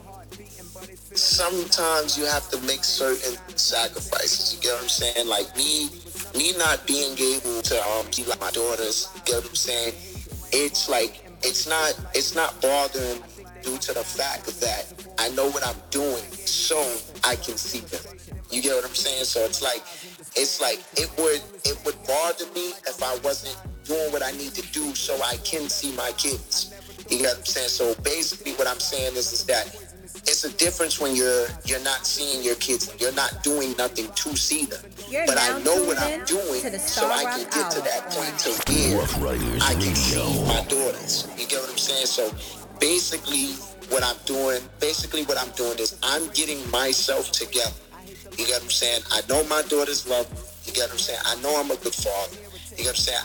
sometimes you have to make certain sacrifices, you get what I'm saying? Like me not being able to keep like my daughters, you get what I'm saying? It's like it's not bothering due to the fact that I know what I'm doing, so I can see them. You get what I'm saying? So it's like it would bother me if I wasn't doing what I need to do so I can see my kids. You get what I'm saying? So basically what I'm saying is that it's a difference when you're not seeing your kids, you're not doing nothing to see them. But I know what I'm doing, so I can get to that point to where I can see my daughters. You get what I'm saying? So basically what I'm doing is I'm getting myself together. You get what I'm saying? I know my daughters love me. You get what I'm saying? I know I'm a good father. You get what I'm saying?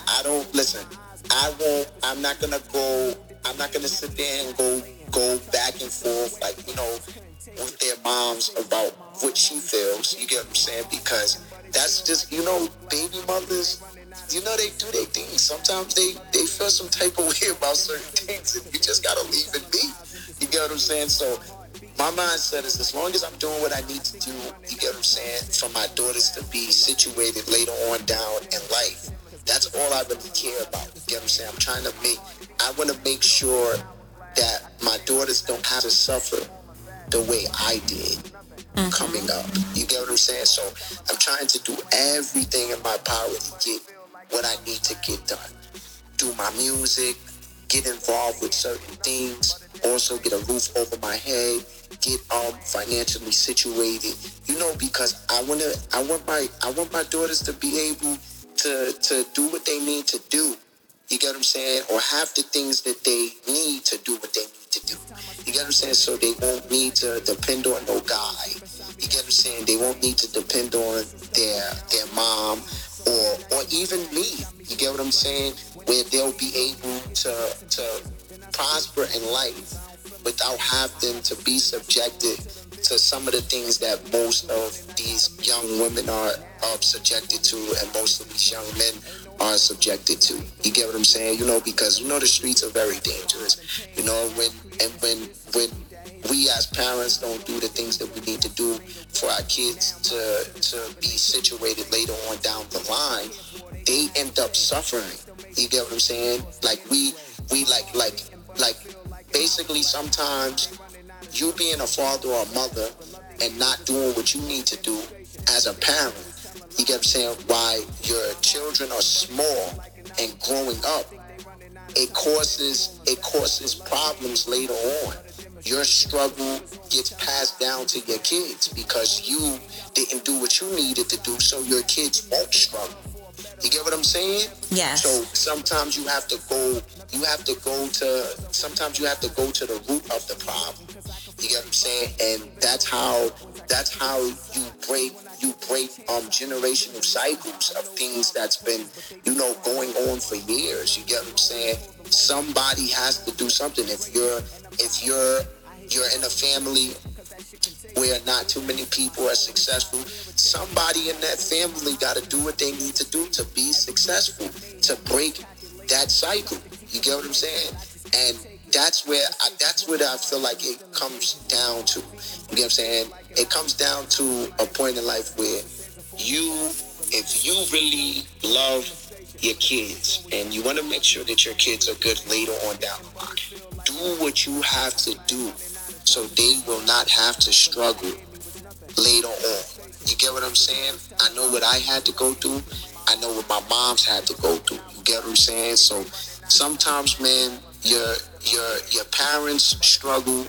I'm not gonna sit there and go back and forth with their moms about what she feels. You get what I'm saying? Because that's just, baby mothers, they do their things. Sometimes they feel some type of way about certain things, and you just gotta leave it be. You get what I'm saying? So my mindset is, as long as I'm doing what I need to do, you get what I'm saying, for my daughters to be situated later on down in life, that's all I really care about. You get what I'm saying? I want to make sure that my daughters don't have to suffer the way I did coming up. You get what I'm saying? So I'm trying to do everything in my power to get what I need to get done. Do my music, get involved with certain things, also get a roof over my head, get financially situated, because I want my daughters to be able to do what they need to do. You get what I'm saying? Or have the things that they need to do what they need to do. You get what I'm saying? So they won't need to depend on no guy. You get what I'm saying? They won't need to depend on their mom or even me. You get what I'm saying? Where they'll be able to prosper in life without having to be subjected to some of the things that most of these young women are subjected to, and most of these young men are subjected to. You get what I'm saying? Because the streets are very dangerous. When we as parents don't do the things that we need to do for our kids to be situated later on down the line, they end up suffering. You get what I'm saying? Like we basically sometimes you being a father or a mother and not doing what you need to do as a parent, you get what I'm saying, while your children are small and growing up, it causes problems later on. your struggle gets passed down to your kids because you didn't do what you needed to do, so your kids won't struggle. You get what I'm saying? Yes. So sometimes you have to go to the root of the problem. You get what I'm saying? And that's how you break generational cycles of things that's been, going on for years. You get what I'm saying? Somebody has to do something. If you're in a family where not too many people are successful, somebody in that family got to do what they need to do to be successful, to break that cycle. You get what I'm saying? And that's where I feel like it comes down to. You get what I'm saying? It comes down to a point in life where if you really love your kids and you want to make sure that your kids are good later on down the line, do what you have to do so they will not have to struggle later on. You get what I'm saying? I know what I had to go through. I know what my mom's had to go through. You get what I'm saying? So sometimes, man, your parents struggle.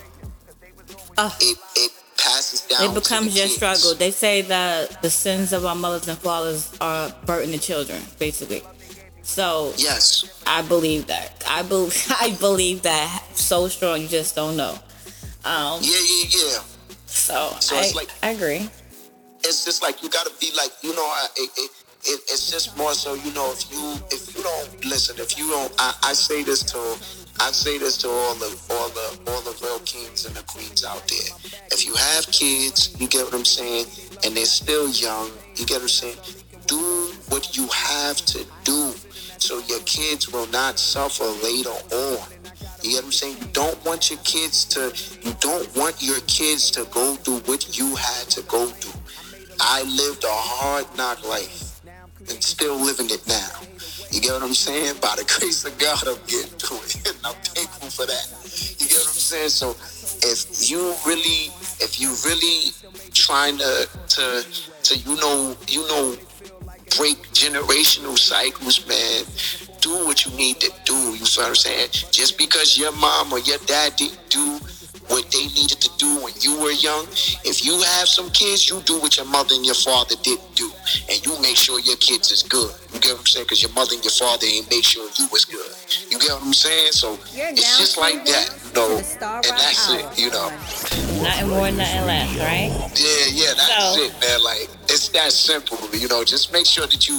It passes down. It becomes to your kids. struggle. They say that the sins of our mothers and fathers are burden the children, basically. So Yes. I believe that. I believe that so strong. You just don't know. Yeah. So it's like, I agree. it's just like you gotta be like, it's just more so, if you don't listen, if you don't, I say this to all the real kings and the queens out there. If you have kids, you get what I'm saying, and they're still young, you get what I'm saying, do what you have to do so your kids will not suffer later on. You get what I'm saying? You don't want your kids to go through what you had to go through. I lived a hard knock life and still living it now. You get what I'm saying? By the grace of God, I'm getting through it, and I'm thankful for that. You get what I'm saying? So if you really trying to break generational cycles, man, do what you need to do. You see what I'm saying? Just because your mom or your dad didn't do what they needed to do when you were young, if you have some kids, you do what your mother and your father didn't do, and you make sure your kids is good. You get what I'm saying? Because your mother and your father ain't make sure you was good. You get what I'm saying? So it's just like that, and that's it, Nothing more, nothing less, right? Yeah, that's it, man. Like, it's that simple, just make sure that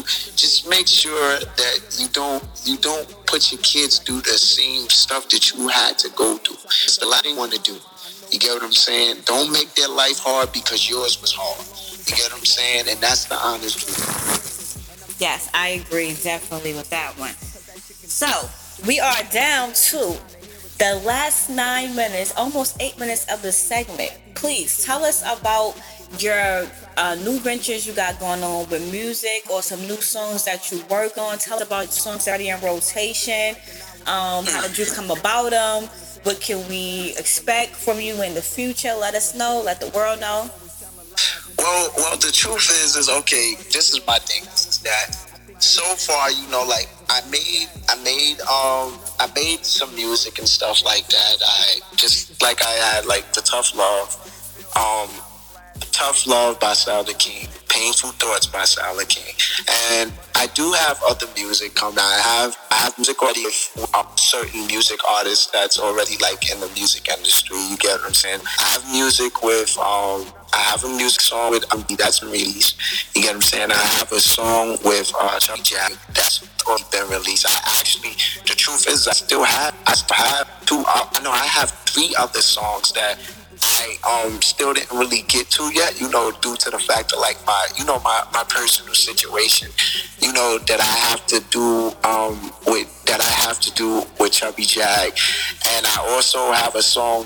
you don't put your kids through the same stuff that you had to go through. It's the last thing you want to do. You get what I'm saying? Don't make their life hard because yours was hard. You get what I'm saying? And that's the honest truth. Yes, I agree definitely with that one. So, we are down to the last 9 minutes, almost 8 minutes of the segment. Please tell us about your new ventures you got going on with music, or some new songs that you work on. Tell us about songs already in rotation. How did you come about them? What can we expect from you in the future? Let us know. Let the world know. Well, the truth is okay. This is my thing. Is that so far, I made some music and stuff like that. I had like the Tough Love by Salda King, Painful Thoughts by Salda King, and I do have other music coming. I have music already with certain music artists that's already like in the music industry. You get what I'm saying? I have music with I have a music song with that's been released. You get what I'm saying? I have a song with Chubby Jack that's already been released. The truth is, I still have two. I have 3 other songs that I still didn't really get to yet, due to the fact of like my personal situation, that I have to do with Chubby Jack. And I also have a song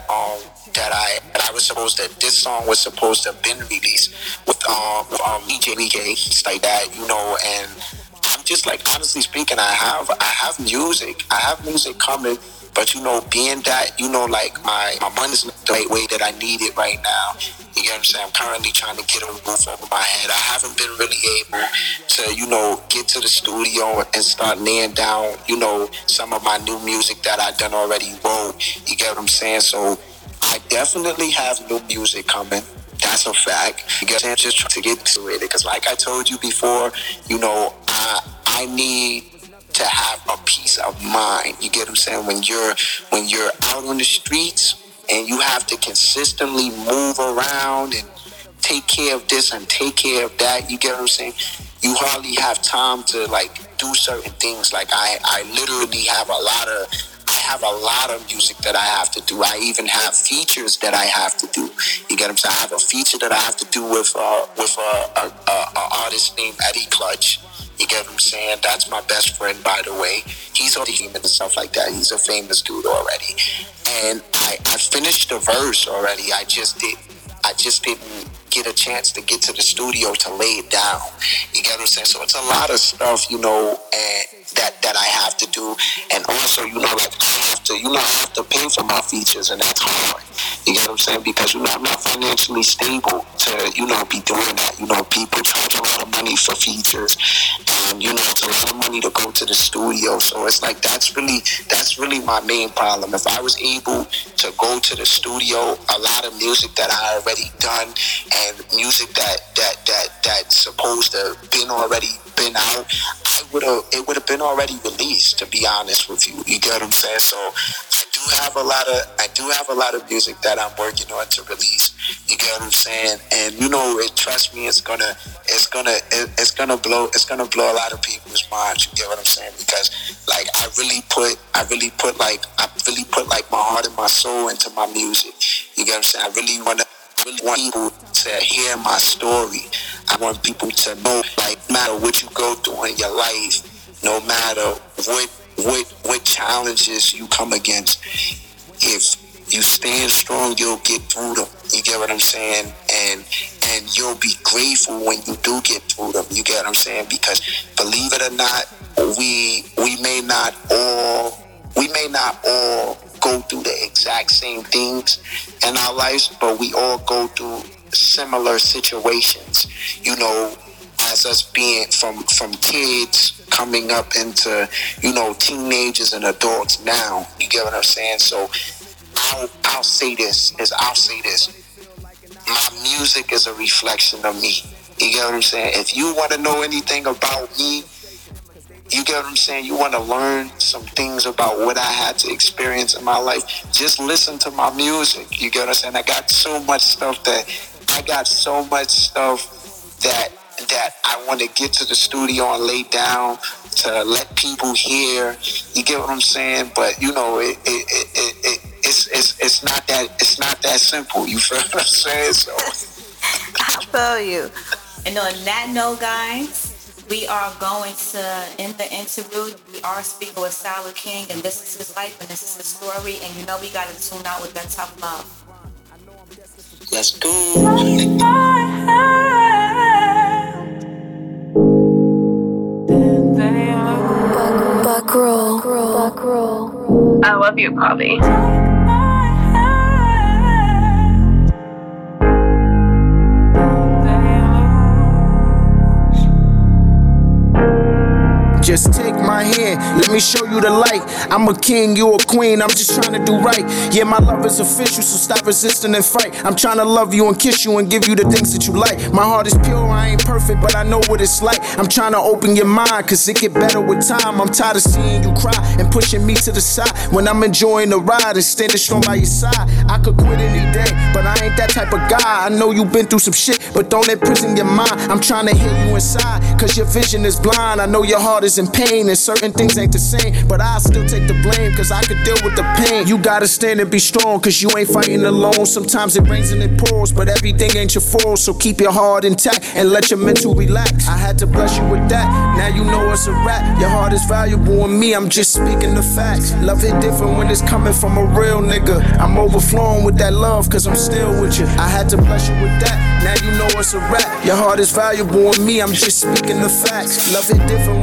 this song was supposed to have been released with DJ League, stuff like that, and I'm just like, honestly speaking, I have music coming. But being that, like my money's not the right way that I need it right now. You get what I'm saying? I'm currently trying to get a roof over my head. I haven't been really able to, get to the studio and start laying down, some of my new music that I done already wrote. You get what I'm saying? So I definitely have new music coming. That's a fact. You get I'm just trying to get to it because, like I told you before, you know, I need to have a peace of mind. You get what I'm saying? When you're out on the streets and you have to consistently move around and take care of this and take care of that, you get what I'm saying? You hardly have time to like do certain things. Like I literally have a lot of music that I have to do. I even have features that I have to do. You get what I'm saying? I have a feature that I have to do with a artist named Eddie Clutch. You get what I'm saying? That's my best friend, by the way. He's already human and stuff like that. He's a famous dude already. And I finished the verse already. I just didn't get a chance to get to the studio to lay it down. You get what I'm saying? So it's a lot of stuff, you know, and that I have to do. And also, you know, like I have to pay for my features, and that's hard. You get what I'm saying? Because, you know, I'm not financially stable to, you know, be doing that. You know, people charge a lot of money for features, and, you know, it's a lot of money to go to the studio. So it's like, that's really my main problem. If I was able to go to the studio, a lot of music that I already done and music that's supposed to been out, it would have been already released, to be honest with you. You get what I'm saying? So I do have a lot of music that I'm working on to release. You get what I'm saying? And you know, trust me, it's gonna blow a lot of people's minds. You get what I'm saying? Because like I really put my heart and my soul into my music. You get what I'm saying? I really want people to hear my story. I want people to know, like, no matter what you go through in your life, no matter what challenges you come against, if you stand strong, you'll get through them. You get what I'm saying? And you'll be grateful when you do get through them. You get what I'm saying? Because believe it or not, we may not all go through the exact same things in our lives, but we all go through similar situations. You know, as us being from kids coming up into, you know, teenagers and adults now. You get what I'm saying? So I'll say this. My music is a reflection of me. You get what I'm saying? If you want to know anything about me, you get what I'm saying? You want to learn some things about what I had to experience in my life, just listen to my music. You get what I'm saying? I got so much stuff that I want to get to the studio and lay down to let people hear. You get what I'm saying? But you know, it's not that simple. You feel what I'm saying? So I feel you. And on that note, guys, we are going to end the interview. We are speaking with Sour King, and this is his life and this is his story. And you know we got to tune out with that tough love. Let's go. Buckroll. I love you, Bobby. Just take my hand, let me show you the light. I'm a king, you a queen, I'm just trying to do right. Yeah, my love is official, so stop resisting and fight. I'm trying to love you and kiss you and give you the things that you like. My heart is pure, I ain't perfect, but I know what it's like. I'm trying to open your mind, cause it get better with time. I'm tired of seeing you cry and pushing me to the side when I'm enjoying the ride and standing strong by your side. I could quit any day, but I ain't that type of guy. I know you've been through some shit, but don't imprison your mind. I'm trying to heal you inside, cause your vision is blind. I know your heart is in pain and certain things ain't the same, but I still take the blame cause I could deal with the pain. You gotta stand and be strong cause you ain't fighting alone. Sometimes it rains and it pours, but everything ain't your fault, so keep your heart intact and let your mental relax. I had to bless you with that, now you know it's a wrap. Your heart is valuable in me, I'm just speaking the facts. Love hit different when it's coming from a real nigga. I'm overflowing with that love cause I'm still with you. I had to bless you with that, now you know it's a wrap. Your heart is valuable in me, I'm just speaking the facts. Love hit different when it's coming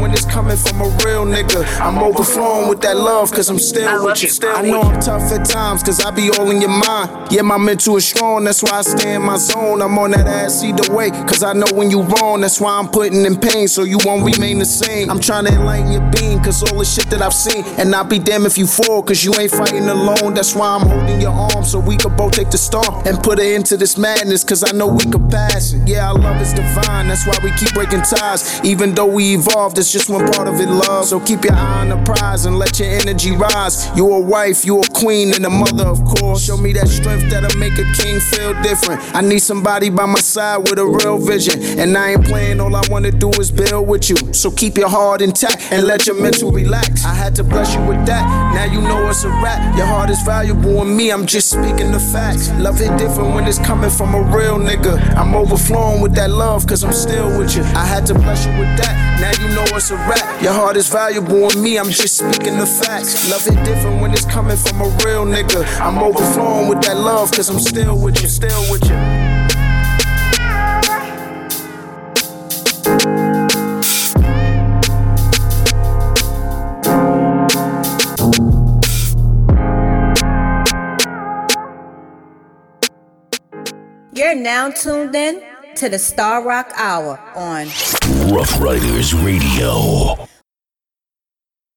coming from a real nigga. I'm overflowing with that love, cause I'm still with you. I know I'm tough at times, cause I be all in your mind. Yeah, my mental is strong, that's why I stay in my zone. I'm on that ass either way, cause I know when you wrong. That's why I'm putting in pain, so you won't remain the same. I'm trying to enlighten your being, cause all the shit that I've seen. And I'll be damned if you fall, cause you ain't fighting alone. That's why I'm holding your arm, so we could both take the storm and put an end to this madness, cause I know we could pass it. Yeah, our love is divine, that's why we keep breaking ties. Even though we evolved, it's just one part of it, love. So keep your eye on the prize and let your energy rise. You a wife, you a queen, and a mother, of course. Show me that strength that'll make a king feel different. I need somebody by my side with a real vision, and I ain't playing, all I wanna do is build with you. So keep your heart intact and let your mental relax. I had to bless you with that, now you know it's a wrap. Your heart is valuable in me, I'm just speaking the facts. Love hit different when it's coming from a real nigga. I'm overflowing with that love, cause I'm still with you. I had to bless you with that, now you know it's a wrap. Your heart is valuable in me, I'm just speaking the facts. Love hit different when it's coming from a real nigga. I'm overflowing with that love, cause I'm still with you, still with you. You're now tuned in to the Star Rock Hour on Rough Riders Radio.